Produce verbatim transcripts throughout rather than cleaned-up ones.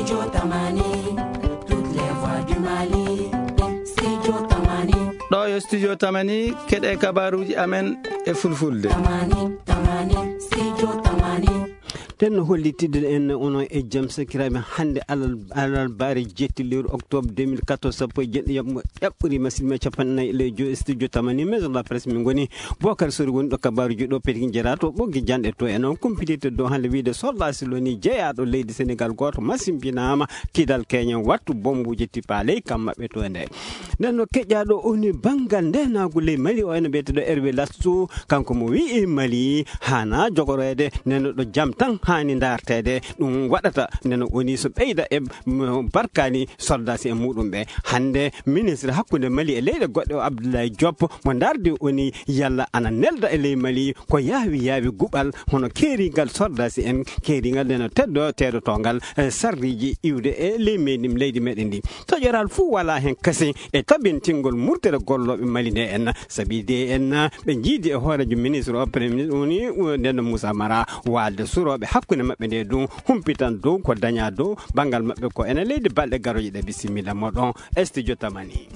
Studio Tamani, toutes les voix du Mali. Studio Tamani. Ɗo yo Studio Tamani keɗe kabaruji amen e fulfulde. Tamani, Tamani, Studio Tamani. ten hollitide en ono e jam sakiraɓe hande alal alal bare jetti lewru octobre deux mille quatorze sappo e jeɗɗi yabmo ƴaɓɓori masilme capannayyi le jo studio tamani maison de la presse min goni Bocar Sori woni ɗo kabaruji ɗo peti jara to ɓoggi janɗe to e noon compilité do hande wiide soldat siloni jeeyaɗo leydi Sénégal goto masimpinama kidal keñen wattu bombuji tippa ley kam maɓɓe to nde nden no keƴƴaɗo oni banggal ndenagu ley Mali o ene ɓeyteɗo Hervé Lassou kanko mo wi e Mali hana jogorede neno ɗo jam tan hani dartede ɗum waɗata neno woni so ɓeyda e barkani soldats e muɗum ɓe hande ministre hakkude Mali e leyɗe goɗɗe o Abdoulaye Diop mo darde woni yalla ana nelda e ley Mali ko yaawi yaawi guɓal hono keerigal soldats en keerigal neno teddo teɗotongal sarriji iwde e ley meɗim leydi meɗen ndi toƴoral fuu wala hen kasi e tabintingol murtere golloɓe Mali nde en saabi de en ɓe jiidi e hoorejo ministre o premier ministre woni ndeno Moussa Mara walde suroɓe hakkude maɓɓe nde ɗum humpitan dow ko daña dow banggal maɓɓe ko ene leydi balɗe garoje ɗe bisimilla moɗon Studio Tamani.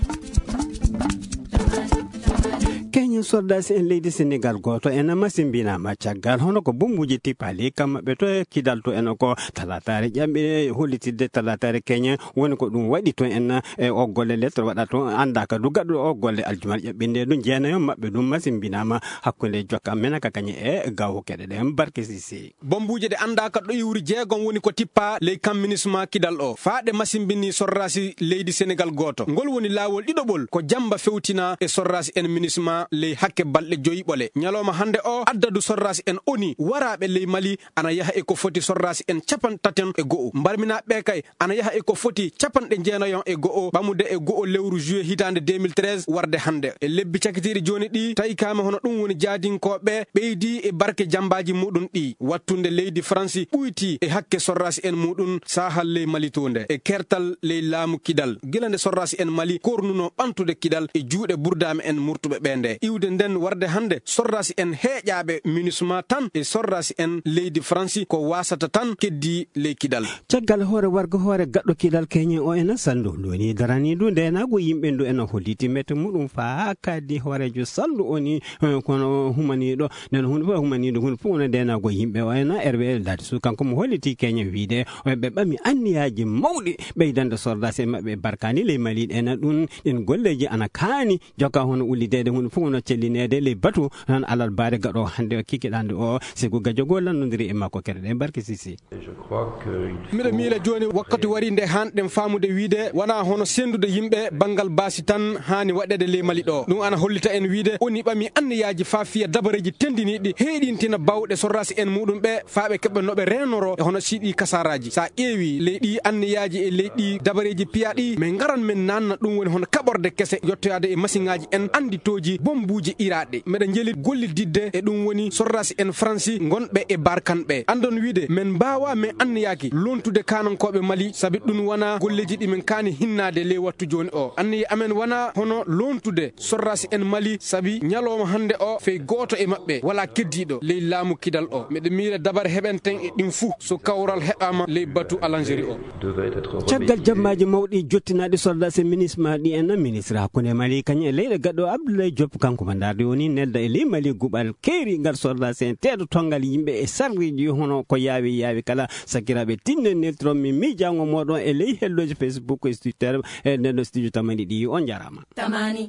Kenya soldats en leydi Sénégal goto ena masimbinama caggal hono ko bombuji tipali kam maɓɓe to kidal to ena ko talatare ƴamɓe hollitidde talatare Kenya woni ko ɗum waɗi to en e o golle lettre waɗa to andaka du gaɗɗo o golle aljumal ƴaɓɓinde ɗum jeenayo maɓɓe ɗum masimbinama hakkude jokka menaka kañe e gawo keɗe ɗen barke sisi bombuji ɗe andaka ɗo iwri jeegom woni ko tippa ley kamminisma kidal o faaɗe masimbini sorrasi leydi Sénégal goto ngol woni lawol ɗiɗoɓol ko jamba fewtina e sorrasi en minisma ley hakke balɗe joyi ɓole ñalawma hande o addadu sorrasi en oni waraɓe ley Mali ana yaha e ko foti sorrasi en capan taten e go'o mbarminaɓe kay ana yaha e ko foti capanɗe jeenayon e go'o ɓamude e go'o lewru juillet hitande deux mille treize warde hande e lebbi cakitiɗi joni ɗi tawi kama hono ɗum woni jaadinkoɓe ɓeydi e barke jambaji muɗum ɗi wattunde leydi France ɓuyti e hakke sorrasi en muɗum sahal ley Mali tonde e kertal ley laamu kidal gila nde sorrasi en Mali kornuno ɓantude kidal e juuɗe burdame en murtuɓe ɓende iwde nden warde hande sorrasi en heeƴaɓe munisma tan e sorrasi en leydi France ko wasata tan keddi ley kidal caggal hoore wargo hoore gaɗɗo kidal keñe o ena sandu loni darani du ndenago yimɓe ndu ena holliti mette muɗum fa kaddi hoorejo sandu oni kono humaniɗo nen hunde fof humaniɗo hunde fof wona ndenago yimɓe o ena Hervé Lassou kanko mo holliti keñe wiide ɓe ɓami anniyaji mawɗi ɓeydande sordas e maɓɓe barkani ley Mali ena ɗum ɗin golleji ana kaani jokka hono ullidede hunde fof no cellinede ley batu tan alal baare gaɗo hande o kikiɗande o sigo gajogo lannodiri e makko kere ɗe barke sisi miɗa miila joni wakkati wari nde hanɗen famude wiide wona hono sendude yimɓe banggal baasi tan hani waɗede ley Mali ɗo ɗum ana hollita en wiide oni ɓami anniyaji fa fiya dabareji tendiniɗi heeɗintina bawɗe sorrasi en muɗum ɓe faaɓe keɓe noɓe renoro e hono siɗi kasaraji sa ƴeewi leyɗi anniyaji e leyɗi dabareji piyaɗi min garan min nanna ɗum woni hono kaɓorde kese yettoyade e masiŋaji en anditoji bombuji iraɗe meɗa jeeli gollididde e ɗum woni sorrasi en France gonɓe e barkanɓe andon wiide min mbawa min anniyaki lontude kanankoɓe Mali saabi ɗum wona golleji ɗi min kaani hinnade ley wattu joni o anniya amen wona hono lontude sorrasi en Mali saabi ñalowma hande o fey goto e mabɓe wala keddiɗo ley laamu kidal o miɗa miila dabar heɓenten e ɗin fuu so kawral heɓama ley batu alangérie o caggal jammaji mawɗi jottinaɗi soldats e ministre ɗi en ministre hakkude Mali kañum e leyɗe gaɗɗo Abdoulaye Diop kanko mo darde woni nelda e ley Mali guɓal keeri ngal soldats en teɗo tongal yimɓe e sarriji hono ko yaawi yaawi kala sakiraɓe tinne neltron mi miijango moɗon e ley helloji Facebook e Twitter e nden Studio Tamani ɗi on jarama Tamani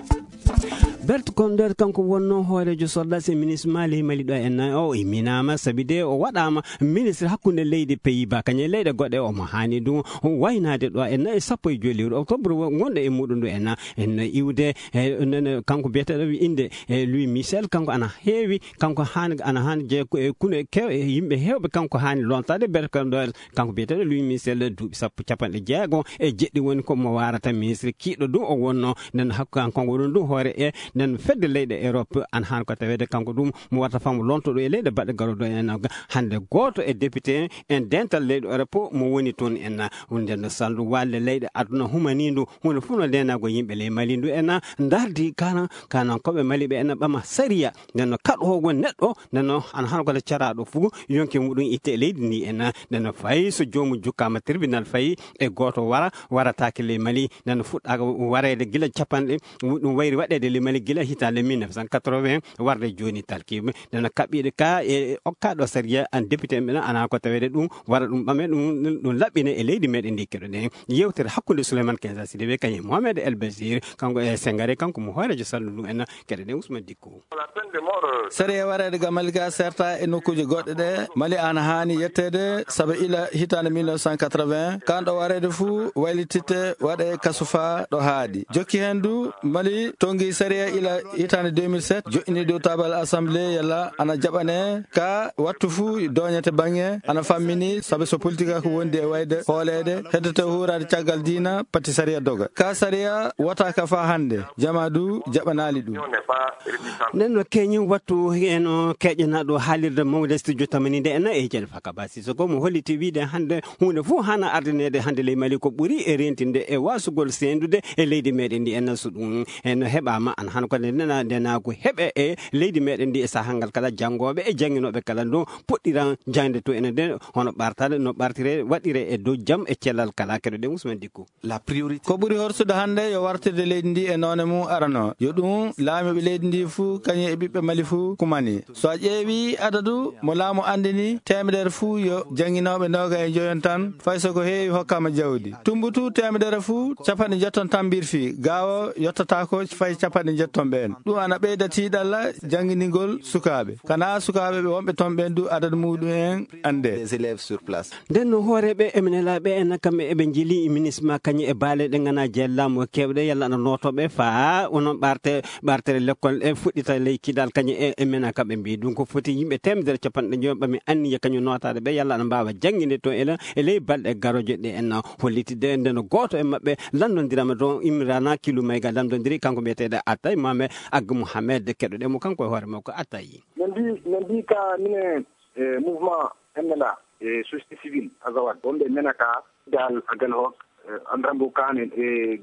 Bert Konder kanko wonno hoorejo soldats e ministre ley Mali ɗo en o imminama sabi de o waɗama ministre hakkude leydi Pays-Bas kañe leyɗe goɗɗe omo hani ɗum waynade ɗo en e sappo e joyi lewru octobre gonɗo e muɗum ɗo en en iwde e kanko biyeteɗo inde e Louis Michel kanko ana heewi kanko hani ana hani je kune kew yimɓe hewɓe kanko hani lontade Bert Konder kanko biyeteɗo Louis Michel duuɓi sappo capanɗe jeegom e jeɗɗi woni komo warata ministre kiiɗo ɗum o wonno nden hakku kanko woni ɗum hoore e nden fedde leyɗe Europe an han ko tawede kanko ɗum mo warta famu lontoɗo e leyɗe baɗɗe garoɗo en hande goto e député en dental leyɗe Europe mo woni toon en hunde no saldu walde leyɗe aduna humanindu hunde fu no ndenago yimɓe ley Mali ndu en dardi kana kana koɓe Mali ɓe en ɓama sariya nden no kaɗo gon neɗɗo nden no an han ko caraɗo fu yonki muɗum itte e leydi ndi en nden no fayi so jomum jukkama tribunal fayi e goto wara waratake ley Mali nden no fuɗɗaka warede gila capanɗe ɗum wayri waɗede ley Mali gila hitande mille neuf cent quatre-vingt warde joni talkiɓe nden no kaɓɓiɗe ka e okkaɗo sariya an député ɓe ana ko tawede ɗum wara ɗum ɓame ɗum ɗum laɓɓine e leydi meɗen ndi keɗoɗen yewtere hakkude Souleymane Kenza Sidibé kañum Mohamed El Bézir kanko e Sengare kanko mo hoorejo sallu ɗum en keɗoɗen Ousmane Dicko. sariya warede ga Mali ga serta e nokkuji goɗɗe ɗe Mali ana hani yettede saabu ila hitande mille neuf cent quatre-vingt kanɗo warede fuu waylititte waɗe kasufa ɗo haadi jokki hen du Mali tongi sariya ila hitande deux mille sept joƴini dow tabal assemblée yalla ana jaɓane ka wattu fuu doñete bangge ana fammini saabu so politique ko wondi e wayde hoolede heddoto hurade caggal dina patti sariya doga ka sariya wotaka fa hande jama du jaɓanali ɗum nden no keñum wattu eno keƴanaɗo haalirde mawde studio tamani nde ena e jel faka basi so gomo holliti wiide hande hunde fof hana ardinede hande ley Mali ko ɓuuri e rentinde e wasugol sendude e leydi meɗen ndi en so ɗum eno heɓama an han ko nena ndenago heɓe e leydi meɗen ndi e sahangal kala janggoɓe e jangguinoɓe kala do poɗɗiran jangde to ene nde hono ɓartade no ɓartire waɗire e dow jaam e cellal kala keɗoɗen Ousmane Dicko. la priorité ko ɓuuri horsude hande yo wartirde leydi ndi e none mum arano yo ɗum laamiɓe leydi ndi fuu kañum e ɓiɓɓe Mali fuu kumani so a ƴeewi adadu mo laamu andini temedere fuu yo jangguinoɓe noga e joyon tan fay soko heewi hokkama jawdi tumbutu temedere fuu capanɗe jetton tan birfi gawo yottatako fay capanɗe jetton ɓen ɗum ana ɓeyda tiiɗalla jangguinigol sukaɓe kana sukaɓe ɓe wonɓe toon ɓen du adadu muɗum en ande nden no hooreɓe eminelaɓe en kamɓe eɓe jeli ministre kañum e baale ɗe gana jeellamo kewɗe yalla ana notoɓe fa onon ɓarte ɓartere l'école e fuɗɗita ley kidal kañum e emena kaɓe mbi ɗum ko foti yimɓe temedere capanɗe joyi ɓami anniya kañum notade ɓe yalla ana mbawa jangguinde to ela e ley balɗe garoje ɗe en hollitide nden goto e mabɓe landodirama don Imrana Kilou Mayga landodiri kanko mbiyetede Attay Mame Ag Mohamed keɗoɗemo kanko e hoore makko Attay min mbi min mbi ka minen e mouvement M N A e société civile azawad wonɓe menaka dal agal ho andrambo kane e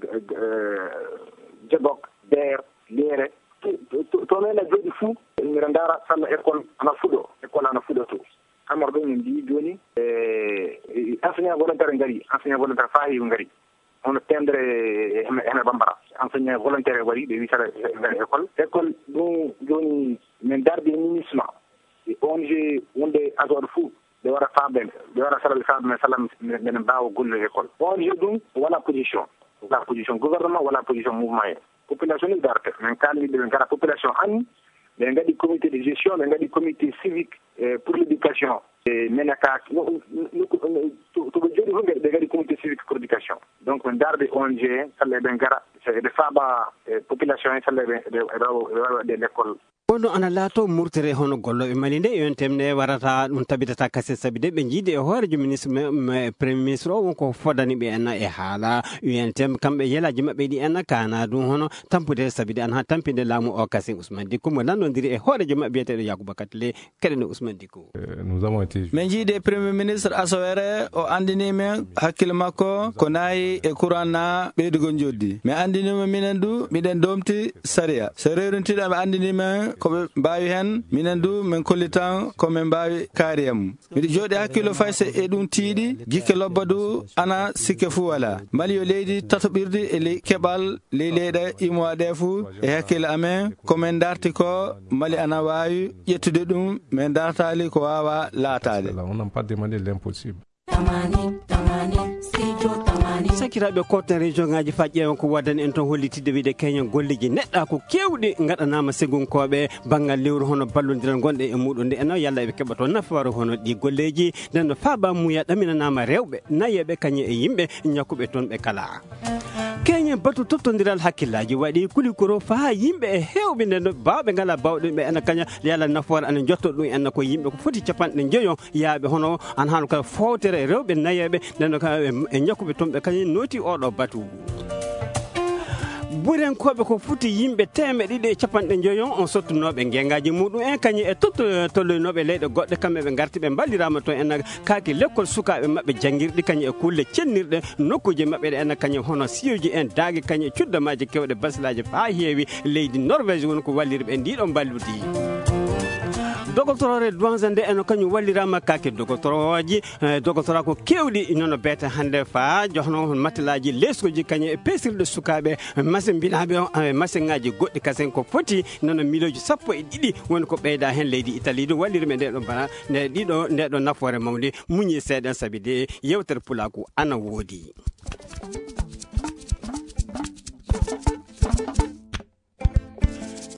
jebok der lere to men a jooɗi fuu mbiɗa ndaara salla école ana fuɗo école ana fuɗo to kamar ɗum min mbi joni enseignant volontaire ngari enseignant volontaire fa heewi ngari hono temdere hene bambara enseignant volontaire waɗi ɓe wi sala ngari école école ɗum joni min darde ministement e O N G wonde azoɗo fuu ɓe wara faɓe ɓe wara salaɓe faɓe men sala minen mbawa gollude école O N G ɗum wala position wala position gouvernement wala position mouvement en population ni darte min kalniɓe ɓe gara population anni ɓe gaɗi comité de gestion ɓe gaɗi comité civique pour l'éducation e menaka toɓe jooɗi fu ɓe gaɗi comité civique pour l'éducation donc min darde O N G salla eɓen gara eɓe faaɓa population e salla eɓe wawi waɗde l' école kono ana laato murtere hono golloɓe Mali nde yon temne warata ɗum tabitata kase sabi de ɓe jiide e hoorejo ministre premier ministre o wonko fodani ɓe en e haala U N T M kamɓe yelaji mabɓe ɗi en kana ɗum hono tampude sabi de an ha tampinde laamu o kase Ousmane Dicko mo landodiri e hoorejo mabɓe biyeteɗo Yacouba Katile keɗene Ousmane Dicko min jiide premier ministre Asawere o andini men hakkille makko ko nayi e courant na ɓeydugol joddi mi andinima minen du miɗen domti saria so rewrintiɗo ɓe andini men koɓe mbawi hen minen du min kollitan komin mbawi kaariyam miɗo jooɗi hakkilo fayse e ɗum tiiɗi gikke lobba du ana sikke fuu wala Mali yo leydi tatoɓirdi e ley keɓal ley leyɗe imowa ɗe fuu e hakkille amen komin darti ko Mali ana wawi ƴettude ɗum min dartali ko wawa laatade sakiraɓe kotten région ngaji fa ƴeewan ko waddani en toon hollitide wiide keñen golleji neɗɗa ko kewɗi gaɗanama segunkoɓe banggal lewru hono ballodiral gonɗe e muɗum nde eno yalla eɓe keɓato nafaru hono ɗi golleji nden no faaba muya ɗaminanama rewɓe nayeɓe kañum e yimɓe ñakkuɓe toon ɓe kala keñen batu tottodiral hakkillaji waɗi kulikoro fa yimɓe e hewɓe nden bawɓe ngala bawɗe ɓe ena kaña yalla nafoore ana jotto ɗum enna ko yimɓe ko foti capanɗe jeeyon yaaɓe hono an hano ka fawtere rewɓe nayeɓe nden e ñakkuɓe toon ɓe kañum noti oɗo batu buren koɓe ko futi yimɓe teme ɗiɗi e capanɗe joyon on sottunoɓe gengaji muɗum en kañum e totto tolloynoɓe leyɗe goɗɗe kamɓe ɓe garti ɓe ballirama toon en kaaki l'école sukaɓe mabɓe jangguirɗi kañum e kulle cennirɗe nokkuje mabɓe ɗe en kañum hono siyoji en daagi kañum e cuddamaji kewɗe basilaji ha heewi leydi Norvège woni ko walliriɓe ndiɗon balludi dogotore douange nde eno kañum wallirama kake dogotoroji dogotora ko kewɗi nono beete hande fa johno matilaji leskoji kañum e pesirɗe sukaɓe machine mbinaɓe machine ngaji goɗɗi kasen ko foti nono miloji sappo e ɗiɗi woni ko ɓeyda hen leydi Italie ɗum wallirime nde ɗo bana nde ɗiɗo nde ɗo nafoore mawde muñi seeɗen saabi de yewtere pulaku ana woodi.